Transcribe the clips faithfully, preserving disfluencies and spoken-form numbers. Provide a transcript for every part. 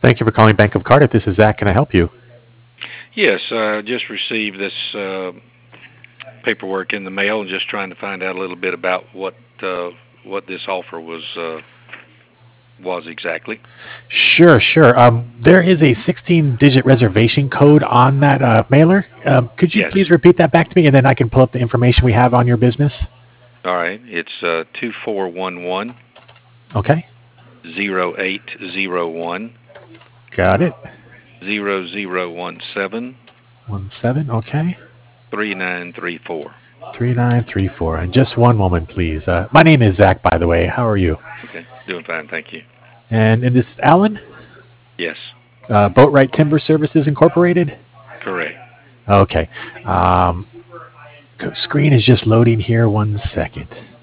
Thank you for calling Bank of Cardiff. This is Zach. Can I help you? Yes, I just received this uh, paperwork in the mail and just trying to find out a little bit about what uh, what this offer was uh, was exactly. Sure, sure. Um, there is a sixteen-digit reservation code on that uh, mailer. Um, could you Yes. please repeat that back to me, and then I can pull up the information we have on your business? All right. It's uh, two four one one Okay, zero eight zero one got it. zero zero one seven One seven. Okay, three nine three four. three nine three four. And just one moment, please. Uh, my name is Zach, by the way. How are you? Okay. Doing fine, thank you. And, and this is Alan, Yes. uh, Boatwright Timber Services Incorporated. Correct. Okay. Um, screen is just loading here. One second.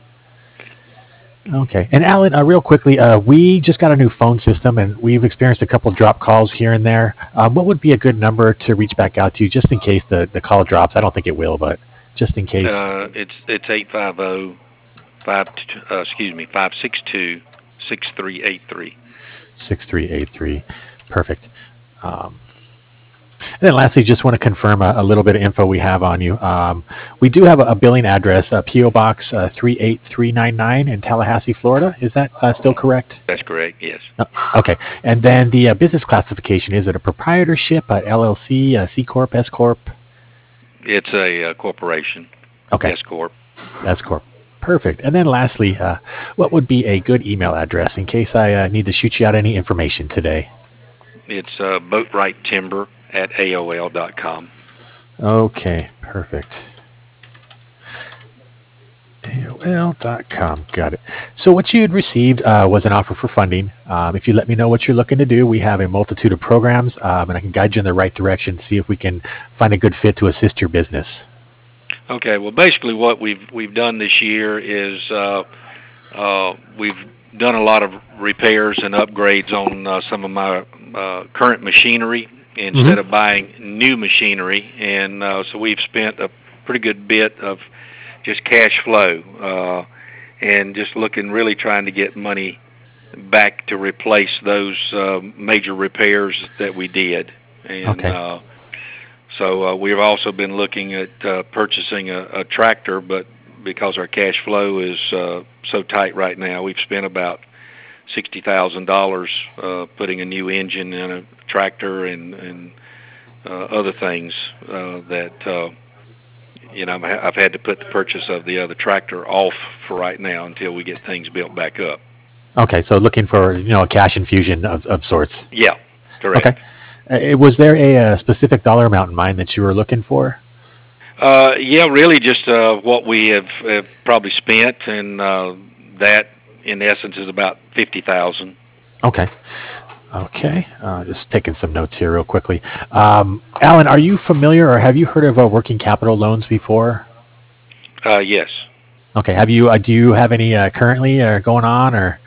Okay. And Alan, uh, real quickly, uh, we just got a new phone system and we've experienced a couple drop calls here and there. Um, what would be a good number to reach back out to just in case the, the call drops? I don't think it will, but just in case. Uh, it's it's eight five zero five. Uh, excuse me, five six two six three eight three. six three eight three. Perfect. Um, and then lastly, just want to confirm a, a little bit of info we have on you. Um, we do have a, a billing address, uh, P O Box uh, three eight three nine nine in Tallahassee, Florida. Is that uh, still correct? That's correct. Yes. Uh, okay. And then the uh, business classification, is it a proprietorship, a L L C, a C Corp, S Corp? It's a, uh corporation. Okay. S corp. S Corp. Perfect. And then lastly, uh, what would be a good email address in case I uh, need to shoot you out any information today? It's uh, Boatwright Timber at A O L dot com. Okay, perfect. A O L dot com. Got it. So what you had received uh, was an offer for funding. Um, if you let me know what you're looking to do, we have a multitude of programs, um, and I can guide you in the right direction, see if we can find a good fit to assist your business. Okay. Well, basically, what we've we've done this year is uh, uh, we've done a lot of repairs and upgrades on uh, some of my uh, current machinery instead Mm-hmm. of buying new machinery, and uh, so we've spent a pretty good bit of just cash flow uh, and just looking really trying to get money back to replace those uh, major repairs that we did, and Okay. uh, so uh, we've also been looking at uh, purchasing a, a tractor, but because our cash flow is uh, so tight right now, we've spent about sixty thousand dollars uh, putting a new engine in a tractor and and uh, other things uh, that uh, you know I'm ha- I've had to put the purchase of the other tractor off for right now until we get things built back up. Okay, so looking for, you know, a cash infusion of, of sorts. Yeah, correct. Okay. Uh, was there a, uh specific dollar amount in mind that you were looking for? Uh, yeah, really just uh, what we have, have probably spent, and uh, that in essence is about fifty thousand. Okay. Okay. Uh, just taking some notes here real quickly. Um, Alan, are you familiar or have you heard of uh, working capital loans before? Uh, yes, Okay. Have you? Uh, do you have any uh, currently uh, going on or?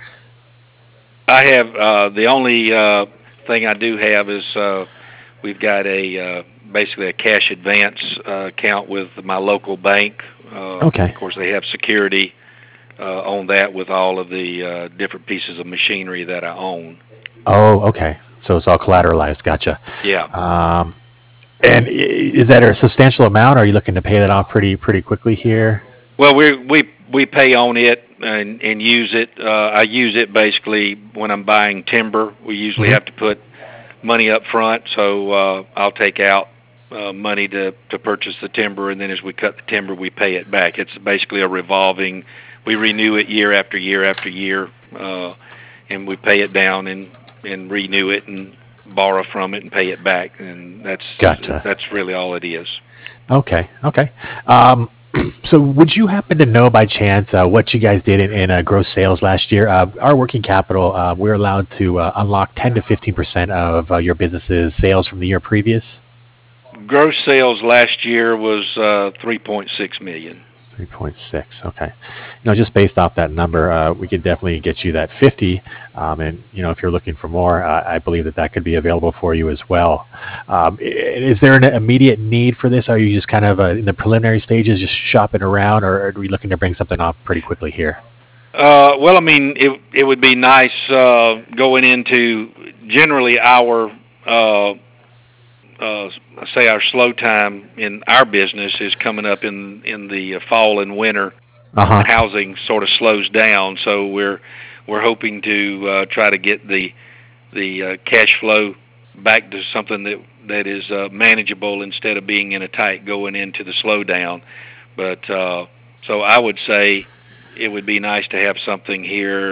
I have. Uh, the only uh, thing I do have is uh, we've got a uh, basically a cash advance uh, account with my local bank. Uh, Okay. of course, they have security uh, on that with all of the uh, different pieces of machinery that I own. Oh, okay. So it's all collateralized. Gotcha. Yeah. Um, and i- is that a substantial amount? Or are you looking to pay that off pretty pretty quickly here? Well, we we we pay on it and and use it. Uh, I use it basically when I'm buying timber. We usually Hmm. have to put money up front, so uh, I'll take out uh, money to to purchase the timber, and then as we cut the timber, we pay it back. It's basically a revolving. We renew it year after year after year, uh, and we pay it down and and renew it and borrow from it and pay it back, and that's Gotcha. that's really all it is. Okay. Okay. Um, so would you happen to know by chance uh, what you guys did in, in uh, gross sales last year? Uh, our working capital, uh, we're allowed to uh, unlock ten to fifteen percent of uh, your business's sales from the year previous. Gross sales last year was uh, three point six million. three point six. Okay. You know, just based off that number, uh, we could definitely get you that fifty. Um, and, you know, if you're looking for more, uh, I believe that that could be available for you as well. Um, i- is there an immediate need for this? Are you just kind of uh, in the preliminary stages, just shopping around, or are we looking to bring something off pretty quickly here? Uh, well, I mean, it it would be nice uh, going into generally our uh, uh, say our slow time in our business is coming up in in the fall and winter Uh when the huh. housing sort of slows down. So we're we're hoping to uh, try to get the the uh, cash flow back to something that that is uh, manageable instead of being in a tight going into the slowdown. But uh, so I would say it would be nice to have something here,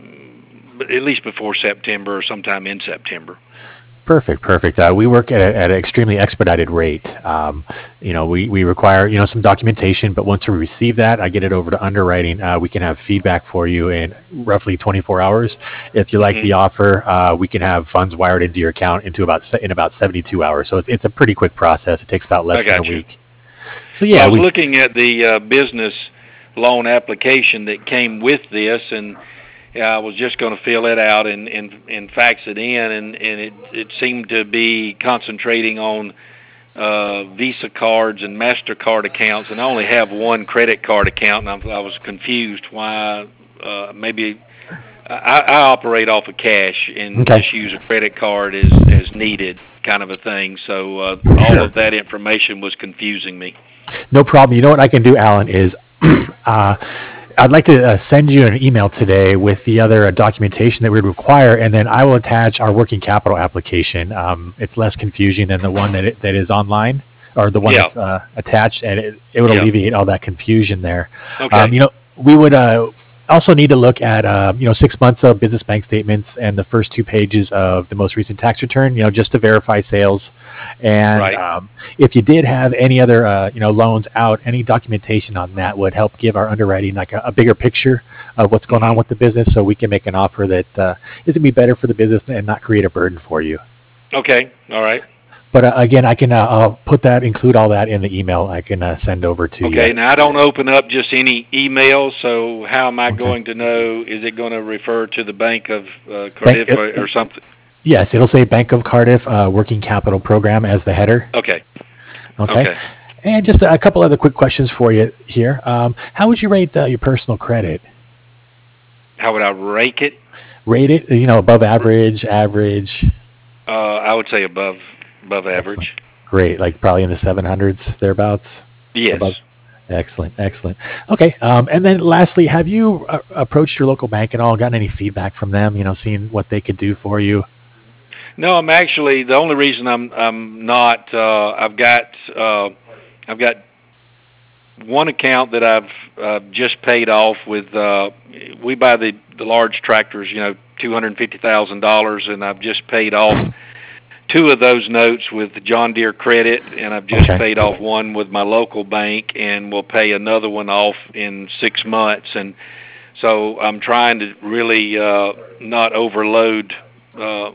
mm, at least before September or sometime in September. Perfect, perfect. Uh, we work at, a, at an extremely expedited rate. Um, you know, we, we require, you know, some documentation, but once we receive that, I get it over to underwriting. Uh, we can have feedback for you in roughly twenty-four hours. If you like Hmm. the offer, uh, we can have funds wired into your account into about se- in about seventy-two hours. So it's, it's a pretty quick process. It takes about I less than a got you. week. So Well, I yeah, was we looking at the uh, business loan application that came with this, and yeah, I was just going to fill it out and, and, and fax it in, and, and it, it seemed to be concentrating on uh, Visa cards and MasterCard accounts, and I only have one credit card account, and I, I was confused why. Uh, maybe I, I operate off of cash and okay. just use a credit card as, as needed, kind of a thing. So uh, all Sure. of that information was confusing me. No problem. You know what I can do, Alan, is uh, I'd like to uh, send you an email today with the other uh, documentation that we'd require, and then I will attach our working capital application. Um, it's less confusing than the one that it, that is online, or the one Yeah, that's uh, attached, and it, it would yeah. alleviate all that confusion there. Um, Okay. you know, we would uh, also need to look at uh, you know six months of business bank statements and the first two pages of the most recent tax return. You know, just to verify sales, and Right. um, if you did have any other uh, you know loans out, any documentation on that would help give our underwriting like a, a bigger picture of what's going on Hmm. with the business, so we can make an offer that uh, is going to be better for the business and not create a burden for you. Okay. All right. But uh, again, I can uh, I'll put that include all that in the email I can uh, send over to you. Okay. Now I don't open up just any email, so how am I Okay. going to know? Is it going to refer to the Bank of uh, Bank, Cardiff it, or, or something? yes, it'll say Bank of Cardiff uh, Working Capital Program as the header. Okay. Okay. Okay. And just a couple other quick questions for you here. Um, how would you rate uh, your personal credit? How would I rate it? Rate it, you know, above average, average. Uh, I would say above above Excellent. average. Great. Like probably in the seven hundreds, thereabouts. Yes. Above. Excellent. Excellent. Okay. Um, and then lastly, have you uh, approached your local bank at all? Gotten any feedback from them? You know, seeing what they could do for you? No, I'm actually the only reason I'm I'm not. Uh, I've got uh, I've got one account that I've uh, just paid off with. Uh, we buy the the large tractors, you know, two hundred fifty thousand dollars, and I've just paid off two of those notes with the John Deere Credit, and I've just Okay. paid off one with my local bank, and we'll pay another one off in six months. And so I'm trying to really uh, not overload uh,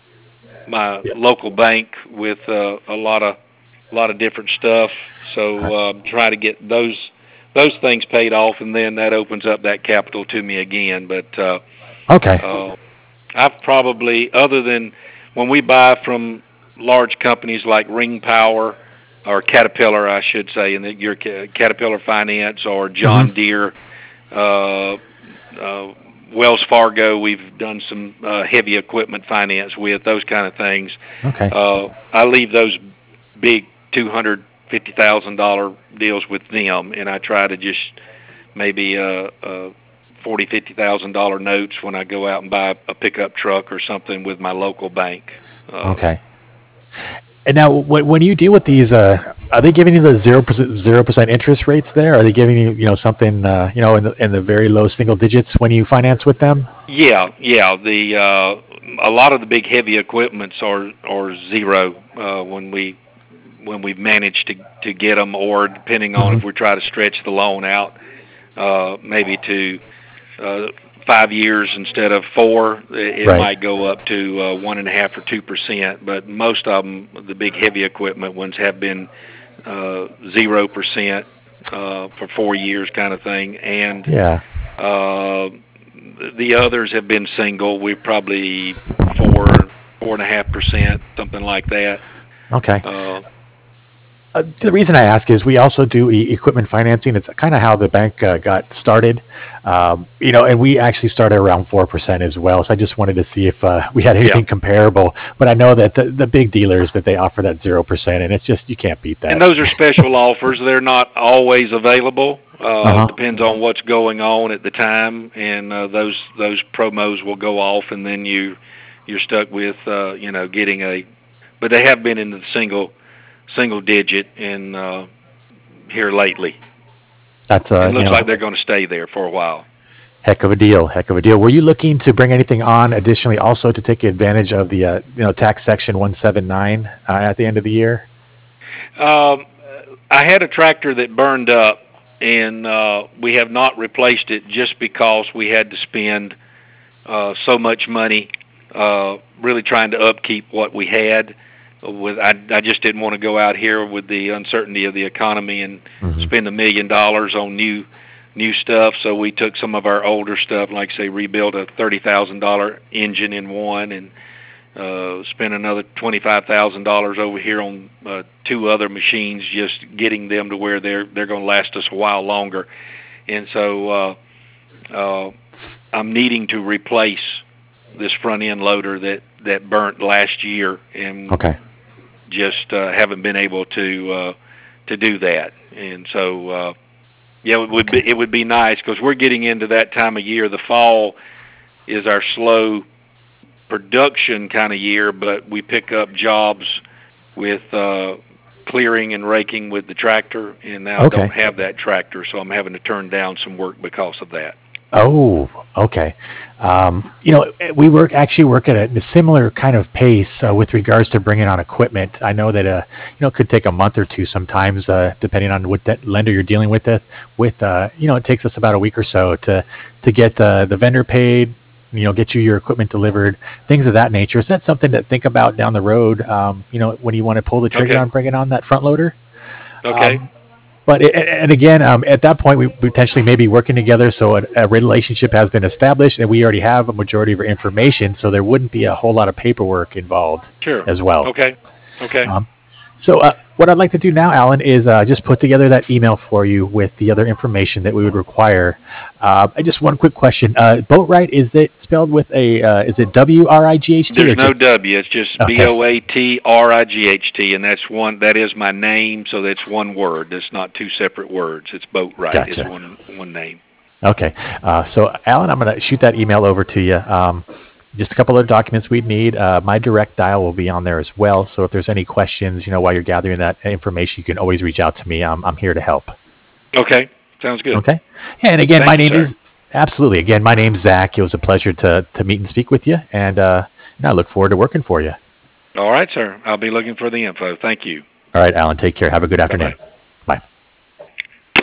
my Yeah. local bank with uh, a lot of a lot of different stuff. Uh, So um, try to get those those things paid off, and then that opens up that capital to me again. But uh, okay. uh, I've probably, other than when we buy from large companies like Ring Power or Caterpillar, I should say, and your Caterpillar Finance or Hmm. John Deere, uh, uh, Wells Fargo, we've done some uh, heavy equipment finance with those kind of things. Okay. Uh, I leave those big two hundred fifty thousand dollar deals with them, and I try to just maybe uh, uh, forty fifty thousand dollar notes when I go out and buy a pickup truck or something with my local bank. Uh, Okay. And now, when, when you deal with these, uh, are they giving you the zero percent zero percent interest rates there? Are they giving you, you know, something, uh, you know, in the in the very low single digits when you finance with them? yeah, yeah. The uh, a lot of the big heavy equipments are are zero uh, when we when we've managed to to get them, or depending on Hmm. if we try to stretch the loan out, uh, maybe to uh, five years instead of four, it Right. might go up to uh, one and a half or two percent. But most of them, the big heavy equipment ones, have been uh, zero percent uh, for four years, kind of thing. And Yeah. uh, the others have been single. We're probably four, four and a half percent, something like that. Okay. Uh, Uh, the reason I ask is we also do e- equipment financing. It's kind of how the bank uh, got started, um, you know, and we actually started around four percent as well. So I just wanted to see if uh, we had Yeah. anything comparable. But I know that the, the big dealers that they offer that zero percent, and it's just you can't beat And that. those are special offers. They're not always available. Uh Uh, huh. depends on what's going on at the time, and uh, those those promos will go off, and then you you're stuck with uh, you know getting a. But they have been in the single single digit in uh, here lately. That's It uh, you looks know, like they're going to stay there for a while. heck of a deal. Heck of a deal. Were you looking to bring anything on additionally, also to take advantage of the uh, you know tax section one seventy-nine uh, at the end of the year? Um, I had a tractor that burned up, and uh, we have not replaced it just because we had to spend uh, so much money uh, really trying to upkeep what we had. With I, I just didn't want to go out here with the uncertainty of the economy and Hmm. spend a million dollars on new new stuff. So we took some of our older stuff, like say rebuild a thirty thousand dollar engine in one, and uh, spend another twenty-five thousand dollars over here on uh, two other machines, just getting them to where they're they're going to last us a while longer. And so uh, uh, I'm needing to replace this front end loader that that burnt last year, and Okay. just uh, haven't been able to uh, to do that. And so uh, yeah, it would Okay. be it would be nice because we're getting into that time of year. The fall is our slow production kind of year, but we pick up jobs with uh, clearing and raking with the tractor, and now I don't Okay. have that tractor, so I'm having to turn down some work because of that. Oh, okay. Um, you know, we work actually work at a, a similar kind of pace uh, with regards to bringing on equipment. I know that uh, you know it could take a month or two sometimes, uh, depending on what that lender you're dealing with. It with uh, you know, it takes us about a week or so to to get uh, the vendor paid. You know, get you your equipment delivered, things of that nature. Is that something to think about down the road? Um, you know, when you want to pull the trigger Okay. on bringing on that front loader. Okay. But it, and again, um, at that point, we potentially may be working together. So a, a relationship has been established, and we already have a majority of our information. So there wouldn't be a whole lot of paperwork involved Sure. as well. Okay. Okay. Um, so uh, what I'd like to do now, Alan, is uh, just put together that email for you with the other information that we would require. Uh, I just one quick question: uh, Boatwright, is it spelled with a uh, is it W R I G H T or There's no just W. It's just B okay? O A T R I G H T, and that's one. That is my name, so that's one word. That's not two separate words. It's Boatwright. It's Gotcha. one one name. Okay. Uh, so, Alan, I'm going to shoot that email over to you. Um, just a couple of documents we'd need. Uh, my direct dial will be on there as well. So if there's any questions, you know, while you're gathering that information, you can always reach out to me. I'm, I'm here to help. Okay. Sounds good. Okay. Yeah, and again, my Thank you, name sir. is absolutely. Again, my name's Zach. It was a pleasure to to meet and speak with you, and uh, and I look forward to working for you. All right, sir. I'll be looking for the info. Thank you. All right, Alan. Take care. Have a good Bye afternoon. bye.